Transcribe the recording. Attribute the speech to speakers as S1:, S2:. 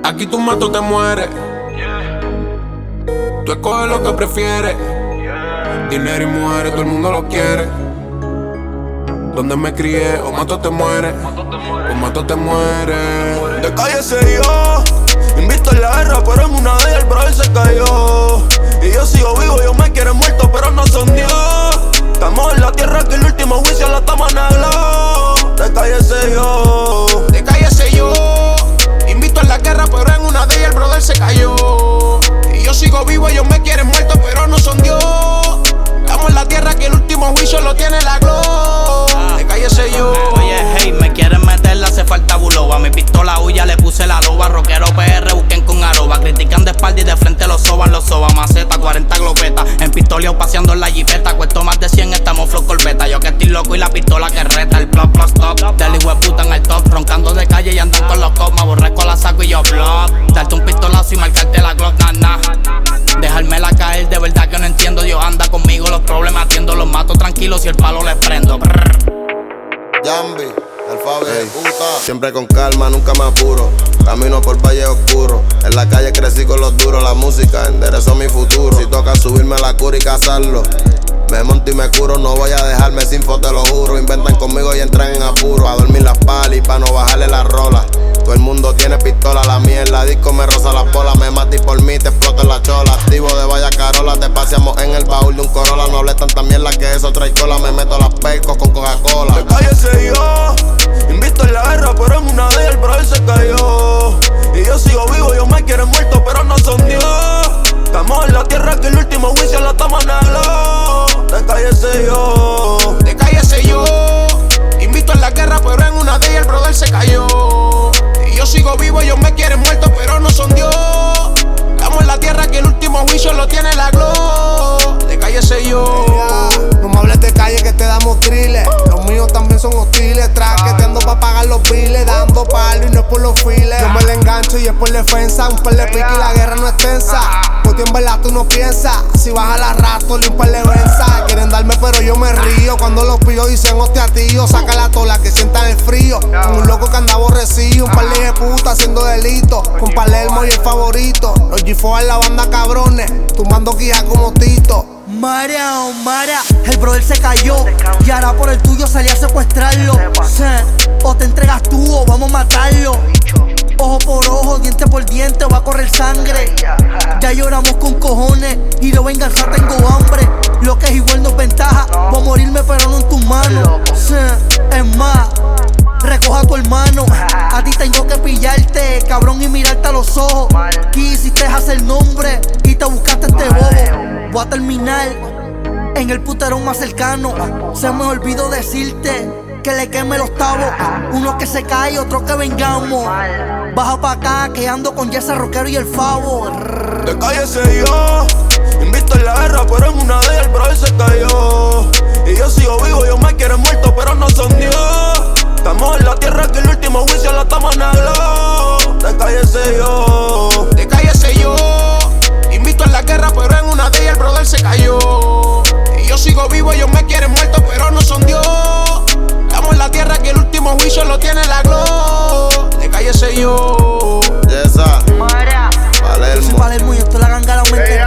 S1: Aquí tú mato te mueres. Tú escoges lo que prefieres. Dinero y mujeres, todo el mundo lo quiere. Donde me crié, o mato te mueres, o mato te mueres.
S2: De calle se yo, invito en la guerra, pero en una de ellas el brother se cayó. Y yo sigo vivo, ellos me quieren muerto, pero no son Dios. Estamos en la tierra que el último juicio la toma negro. De calle se yo,
S1: de calle se yo, invito en la guerra, pero en una de ellas el brother se cayó. Y yo sigo vivo, ellos me quieren muerto, pero no son Dios. Estamos en la tierra que el último juicio lo tiene la glow. De calle se yo.
S3: Oye, hey, me quieren meterla, hace falta buloba. Mi pistola huya, le puse la loba. Rockero PR, busquen con arroba. Critican de espalda y de frente los soban. Maceta, 40 glopetas. En pistoleo paseando en la jipeta. Cuesto más de 100, estamos flow corbeta. Yo que estoy loco y la pistola que reta. El plop, plop, stop. Del hijo de puta en el top. Roncando de calle y andan con los cops. Me aborrezco la saco y yo flop. Darte un pistolazo y marcarte la Glock, nah. Dejármela caer, de verdad que no entiendo. Dios anda conmigo, los problemas atiendo. Los mato tranquilos y el palo les prendo.
S2: Jambi, alfabeto, puta. Siempre con calma, nunca me apuro. Camino por valle oscuro. En la calle crecí con los duros. La música enderezó mi futuro. Si toca subirme la cura y cazarlo, me monto y me curo. No voy a dejarme sin foto, te lo juro. Inventan conmigo y entran en apuro. A dormir las palis, pa' no bajarle la rola. Todo el mundo tiene pistola, la mierda. Disco me roza las bolas. Me mata y por mí te exploto en la chola. Activo de vaya carola. Te paseamos en el baúl de un Corolla. No hables tanta mierda que eso trae cola. Me meto las pecos con Coca-Cola. De calle se yo, invito en la guerra, pero en una de ellas el brother se cayó. Y yo sigo vivo, ellos me quieren muerto, pero no son Dios. Estamos en la tierra que el último juicio la toma negro. De calle se yo,
S1: de calle se yo, invito en la guerra, pero en una de ellas el brother se cayó. Y yo sigo vivo, ellos me quieren muerto, pero no son Dios. Estamos en la tierra que el último juicio lo tiene la glow. De calle se yo.
S4: No me hables de calle que te damos thriller. Los míos también son hostiles. Traqueteando pa' pagar los biles. Dando palo y no es por los files. Yo me le engancho y es por defensa. Un par de pique y la guerra no es tensa. Porque en verdad tú no piensas. Si vas a la rato, un par de venza. Quieren darme pero yo me río. Cuando los pillo dicen hostia tío. Saca la tola que sientan el frío. Un loco que anda aborrecido. Un par de puta haciendo delito. Con Palermo y el favorito. Los G4 en la banda cabrones. Tumbando guía como Tito.
S5: María, oh María, el brother se cayó. Y ahora por el tuyo salí a secuestrarlo. O te entregas tú o vamos a matarlo. Ojo por ojo, diente por diente, va a correr sangre. Ya lloramos con cojones y de venganza tengo hambre. Lo que es igual no es ventaja. Voy a morirme pero no en tus manos. Es más, recoja a tu hermano. A ti tengo que pillarte, cabrón, y mirarte a los ojos. Quisiste hacer nombre y te buscaste este bobo. Voy a terminar en el puterón más cercano. Se me olvidó decirte que le queme los tabos. Uno que se cae, otro que vengamos. Baja pa' acá que ando con Jesse Rockero y el Favo.
S2: De calle se yo, invito en la guerra, pero en una de ellas el brother se cayó. Y yo sigo vivo, ellos me quieren muerto, pero no son Dios. Estamos en la tierra que el último juicio la toma negro. De calle se yo,
S1: de calle se yo, invito en la guerra, pero en una de ellas el brother se cayó. Y yo sigo vivo, ellos me quieren muerto, pero no son Dios. Estamos en la tierra que el último juicio lo tiene la glow. De calle se yo.
S2: Yesa, Palermo.
S5: Palermo y esto la ganga la mente.